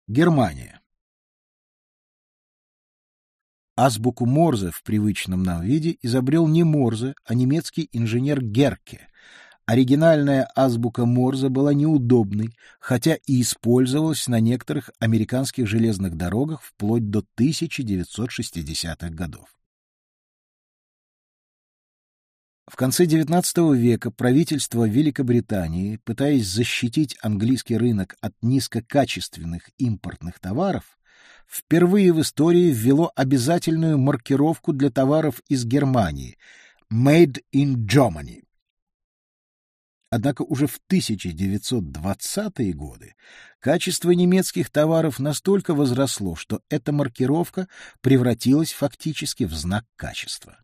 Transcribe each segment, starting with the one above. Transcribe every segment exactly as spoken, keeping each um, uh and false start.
Германия. Азбуку Морзе в привычном нам виде изобрел не Морзе, а немецкий инженер Герке. Оригинальная азбука Морзе была неудобной, хотя и использовалась на некоторых американских железных дорогах вплоть до тысяча девятьсот шестидесятых годов. В конце девятнадцатого века правительство Великобритании, пытаясь защитить английский рынок от низкокачественных импортных товаров, впервые в истории ввело обязательную маркировку для товаров из Германии «Made in Germany». Однако уже в тысяча девятьсот двадцатые годы качество немецких товаров настолько возросло, что эта маркировка превратилась фактически в знак качества.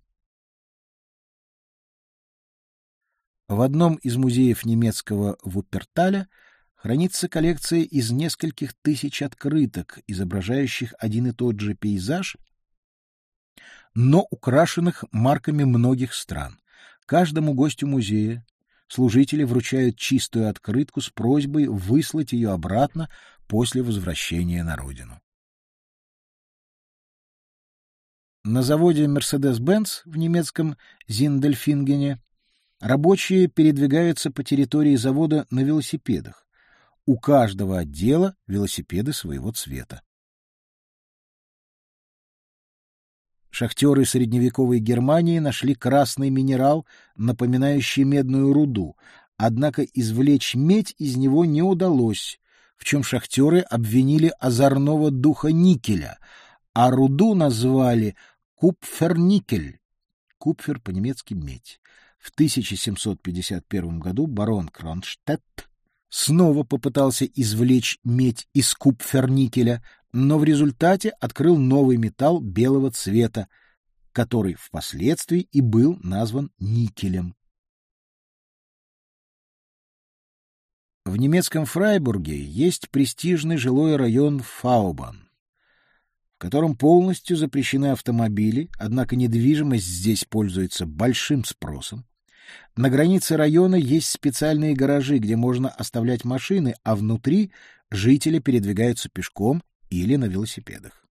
В одном из музеев немецкого Вупперталя хранится коллекция из нескольких тысяч открыток, изображающих один и тот же пейзаж, но украшенных марками многих стран. Каждому гостю музея служители вручают чистую открытку с просьбой выслать ее обратно после возвращения на родину. На заводе Mercedes-Benz в немецком Зиндельфингене рабочие передвигаются по территории завода на велосипедах. У каждого отдела велосипеды своего цвета. Шахтеры средневековой Германии нашли красный минерал, напоминающий медную руду, однако извлечь медь из него не удалось, в чем шахтеры обвинили озорного духа никеля, а руду назвали купферникель, купфер по-немецки медь. В тысяча семьсот пятьдесят первом году барон Кронштадт снова попытался извлечь медь из купферникеля, но в результате открыл новый металл белого цвета, который впоследствии и был назван никелем. В немецком Фрайбурге есть престижный жилой район Фаубан, в котором полностью запрещены автомобили, однако недвижимость здесь пользуется большим спросом. На границе района есть специальные гаражи, где можно оставлять машины, а внутри жители передвигаются пешком или на велосипедах.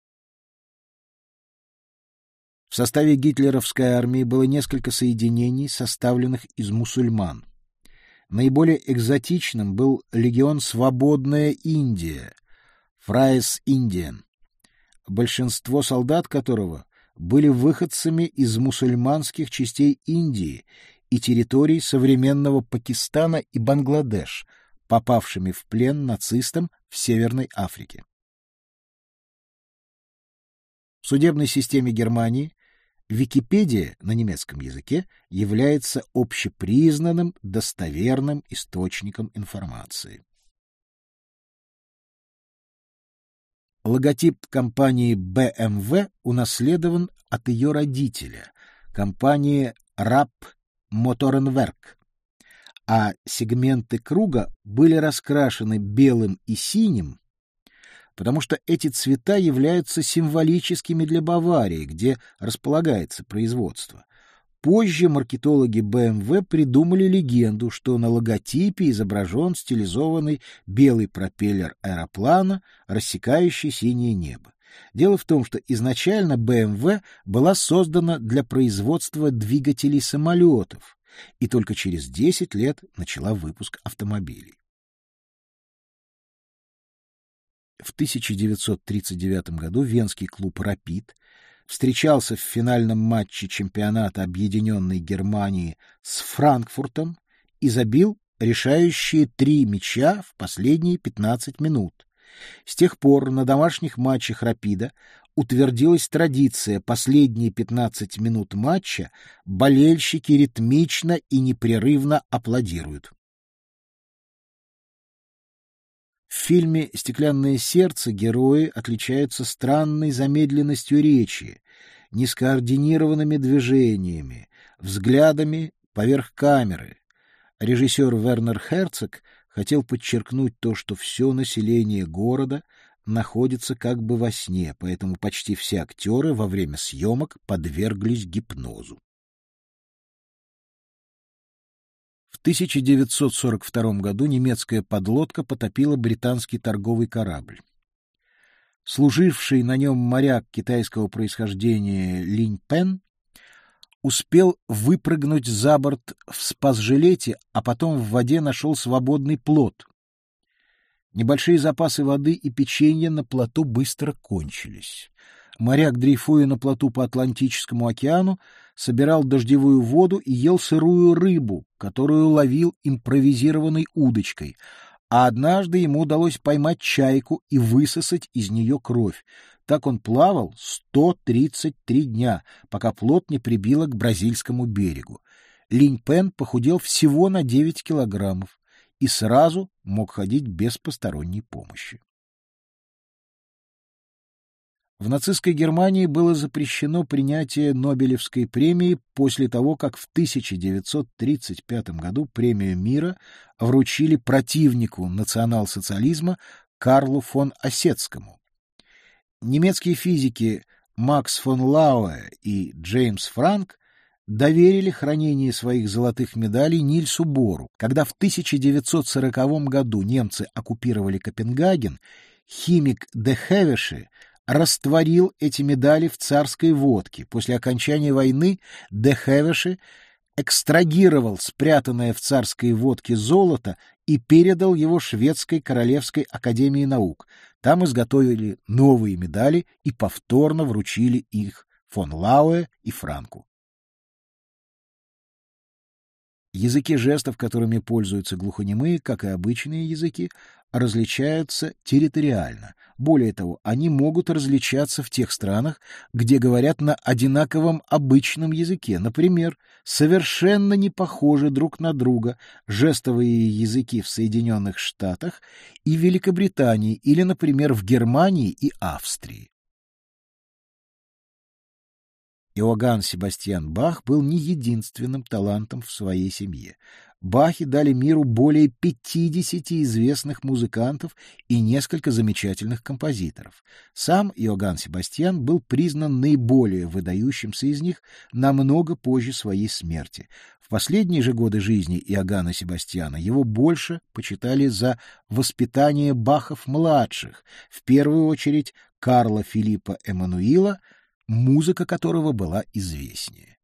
В составе гитлеровской армии было несколько соединений, составленных из мусульман. Наиболее экзотичным был легион «Свободная Индия» (Freies Indien), большинство солдат которого были выходцами из мусульманских частей Индии и территорий современного Пакистана и Бангладеш, попавшими в плен нацистам в Северной Африке. В судебной системе Германии Википедия на немецком языке является общепризнанным достоверным источником информации. Логотип компании бэ эм вэ унаследован от ее родителя, компании Rapp Motorenwerk, а сегменты круга были раскрашены белым и синим, потому что эти цвета являются символическими для Баварии, где располагается производство. Позже маркетологи бэ эм вэ придумали легенду, что на логотипе изображен стилизованный белый пропеллер аэроплана, рассекающий синее небо. Дело в том, что изначально бэ эм вэ была создана для производства двигателей самолетов и только через десять лет начала выпуск автомобилей. В тысяча девятьсот тридцать девятом году венский клуб «Рапид» встречался в финальном матче чемпионата Объединенной Германии с Франкфуртом и забил решающие три мяча в последние пятнадцать минут. С тех пор на домашних матчах «Рапида» утвердилась традиция: последние пятнадцать минут матча болельщики ритмично и непрерывно аплодируют. В фильме «Стеклянное сердце» герои отличаются странной замедленностью речи, нескоординированными движениями, взглядами поверх камеры. Режиссер Вернер Херцог хотел подчеркнуть то, что все население города находится как бы во сне, поэтому почти все актеры во время съемок подверглись гипнозу. В тысяча девятьсот сорок втором году немецкая подлодка потопила британский торговый корабль. Служивший на нем моряк китайского происхождения Линь Пен успел выпрыгнуть за борт в спасжилете, а потом в воде нашел свободный плот. Небольшие запасы воды и печенья на плоту быстро кончились. Моряк, дрейфуя на плоту по Атлантическому океану, собирал дождевую воду и ел сырую рыбу, которую ловил импровизированной удочкой, а однажды ему удалось поймать чайку и высосать из нее кровь. Так он плавал сто тридцать три дня, пока плот не прибило к бразильскому берегу. Линь Пен похудел всего на девять килограммов и сразу мог ходить без посторонней помощи. В нацистской Германии было запрещено принятие Нобелевской премии после того, как в тысяча девятьсот тридцать пятом году премию мира вручили противнику национал-социализма Карлу фон Оссетскому. Немецкие физики Макс фон Лауэ и Джеймс Франк доверили хранение своих золотых медалей Нильсу Бору. Когда в тысяча девятьсот сороковом году немцы оккупировали Копенгаген, химик де Хевеше растворил эти медали в царской водке. После окончания войны де Хевеше экстрагировал спрятанное в царской водке золото и передал его Шведской Королевской Академии Наук. Там изготовили новые медали и повторно вручили их фон Лауэ и Франку. Языки жестов, которыми пользуются глухонемые, как и обычные языки, различаются территориально. Более того, они могут различаться в тех странах, где говорят на одинаковом обычном языке. Например, совершенно не похожи друг на друга жестовые языки в Соединенных Штатах и Великобритании или, например, в Германии и Австрии. Иоганн Себастьян Бах был не единственным талантом в своей семье. Бахи дали миру более пятидесяти известных музыкантов и несколько замечательных композиторов. Сам Иоганн Себастьян был признан наиболее выдающимся из них намного позже своей смерти. В последние же годы жизни Иоганна Себастьяна его больше почитали за воспитание Бахов-младших, в первую очередь Карла Филиппа Эммануила, музыка которого была известнее.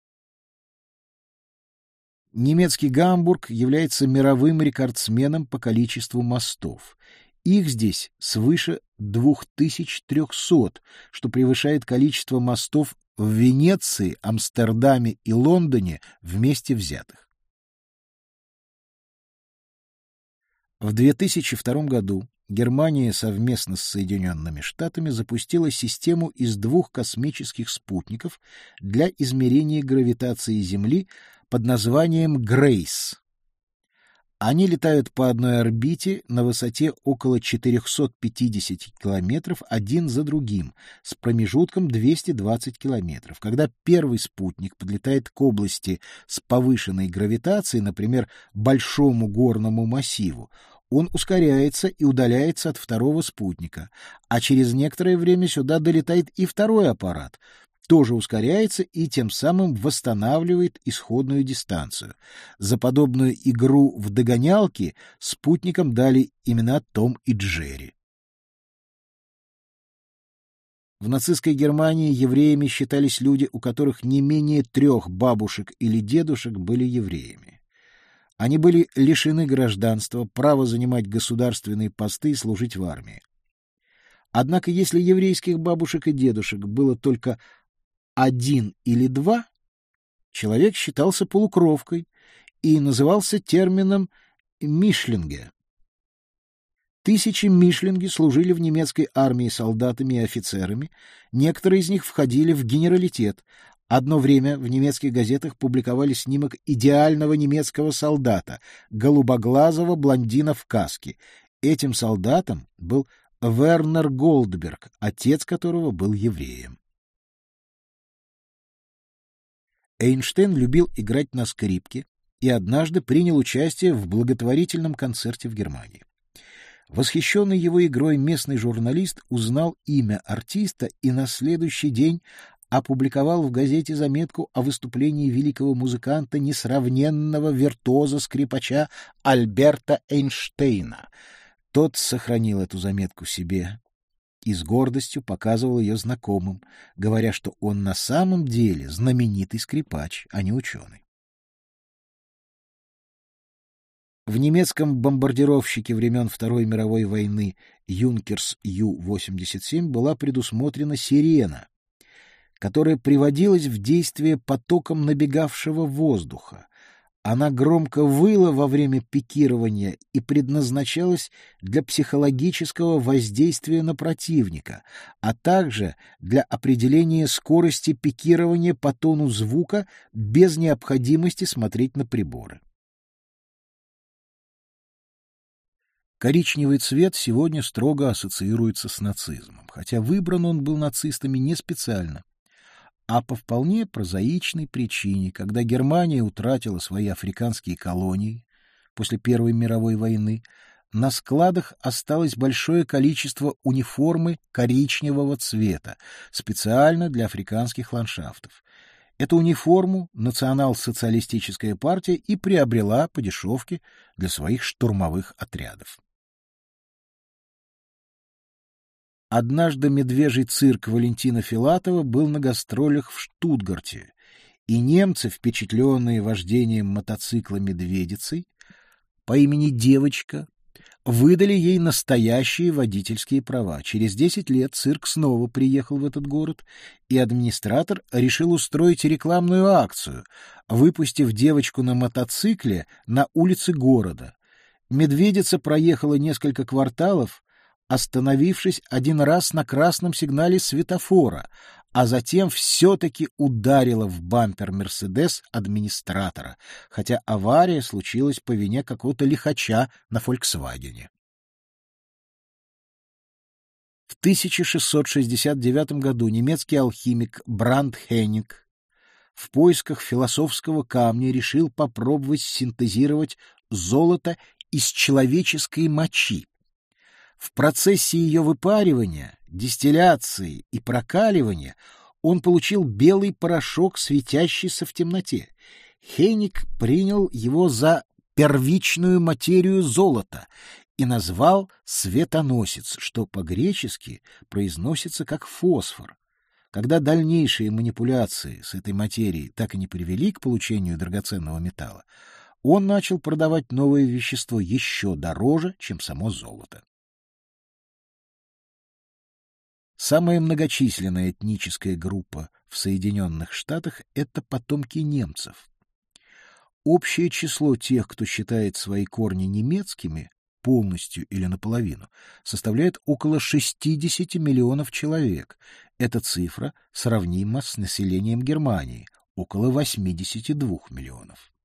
Немецкий Гамбург является мировым рекордсменом по количеству мостов. Их здесь свыше двух тысяч трехсот, что превышает количество мостов в Венеции, Амстердаме и Лондоне вместе взятых. В две тысячи втором году Германия совместно с Соединенными Штатами запустила систему из двух космических спутников для измерения гравитации Земли под названием «Грейс». Они летают по одной орбите на высоте около четырехсот пятидесяти километров один за другим, с промежутком двести двадцать километров. Когда первый спутник подлетает к области с повышенной гравитацией, например, большому горному массиву, он ускоряется и удаляется от второго спутника, а через некоторое время сюда долетает и второй аппарат, тоже ускоряется и тем самым восстанавливает исходную дистанцию. За подобную игру в догонялки спутникам дали имена Том и Джерри. В нацистской Германии евреями считались люди, у которых не менее трех бабушек или дедушек были евреями. Они были лишены гражданства, права занимать государственные посты и служить в армии. Однако, если еврейских бабушек и дедушек было только один или два, человек считался полукровкой и назывался термином «мишлинге». Тысячи мишлинги служили в немецкой армии солдатами и офицерами, некоторые из них входили в генералитет. Одно время в немецких газетах публиковали снимок идеального немецкого солдата, голубоглазого блондина в каске. Этим солдатом был Вернер Голдберг, отец которого был евреем. Эйнштейн любил играть на скрипке и однажды принял участие в благотворительном концерте в Германии. Восхищенный его игрой местный журналист узнал имя артиста и на следующий день опубликовал в газете заметку о выступлении великого музыканта, несравненного виртуоза-скрипача Альберта Эйнштейна. Тот сохранил эту заметку себе и с гордостью показывал ее знакомым, говоря, что он на самом деле знаменитый скрипач, а не ученый. В немецком бомбардировщике времен Второй мировой войны «Юнкерс Ю восемьдесят семь» была предусмотрена сирена, которая приводилась в действие потоком набегавшего воздуха. Она громко выла во время пикирования и предназначалась для психологического воздействия на противника, а также для определения скорости пикирования по тону звука без необходимости смотреть на приборы. Коричневый цвет сегодня строго ассоциируется с нацизмом, хотя выбран он был нацистами не специально, а по вполне прозаичной причине, когда Германия утратила свои африканские колонии после Первой мировой войны, на складах осталось большое количество униформы коричневого цвета, специально для африканских ландшафтов. Эту униформу национал-социалистическая партия и приобрела по дешевке для своих штурмовых отрядов. Однажды медвежий цирк Валентина Филатова был на гастролях в Штутгарте, и немцы, впечатленные вождением мотоцикла медведицей по имени Девочка, выдали ей настоящие водительские права. Через десять лет цирк снова приехал в этот город, и администратор решил устроить рекламную акцию, выпустив девочку на мотоцикле на улице города. Медведица проехала несколько кварталов, остановившись один раз на красном сигнале светофора, а затем все-таки ударила в бампер «Мерседес» администратора, хотя авария случилась по вине какого-то лихача на «Фольксвагене». В тысяча шестьсот шестьдесят девятом году немецкий алхимик Бранд Хенник в поисках философского камня решил попробовать синтезировать золото из человеческой мочи. В процессе ее выпаривания, дистилляции и прокаливания он получил белый порошок, светящийся в темноте. Хейник принял его за первичную материю золота и назвал светоносец, что по-гречески произносится как фосфор. Когда дальнейшие манипуляции с этой материей так и не привели к получению драгоценного металла, он начал продавать новое вещество еще дороже, чем само золото. Самая многочисленная этническая группа в Соединенных Штатах — это потомки немцев. Общее число тех, кто считает свои корни немецкими, полностью или наполовину, составляет около шестьдесят миллионов человек. Эта цифра сравнима с населением Германии — около восемьдесят два миллионов.